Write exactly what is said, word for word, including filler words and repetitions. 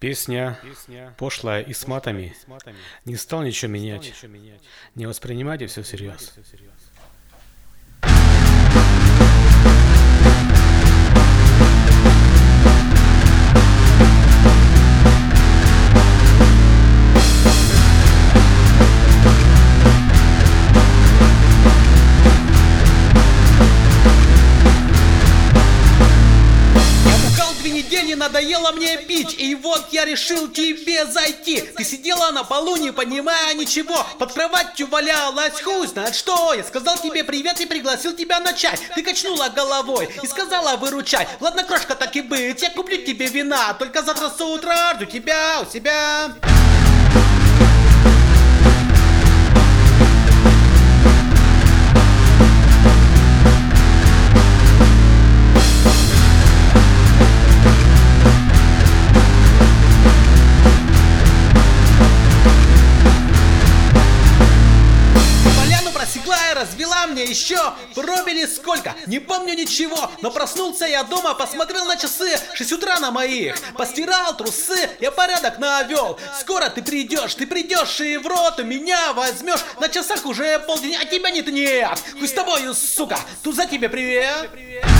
Песня пошлая и с матами. Не стал ничего менять. Не воспринимайте все всерьез. Недели надоело мне пить, и вот я решил тебе зайти. Ты сидела на полу, не понимая ничего, под кроватью валялась, хуй знает что. Я сказал тебе привет и пригласил тебя на чай. Ты качнула головой и сказала выручай. Ладно, крошка, так и быть, я куплю тебе вина, только завтра с утра жду тебя у себя. Развела мне еще, пробили сколько, не помню ничего, но проснулся я дома, посмотрел на часы, шесть утра на моих, постирал трусы, я порядок навел. Скоро ты придешь, ты придешь и в рот у меня возьмешь, на часах уже полдень, а тебя нет, нет, хуй с тобою, сука, туза тебе привет.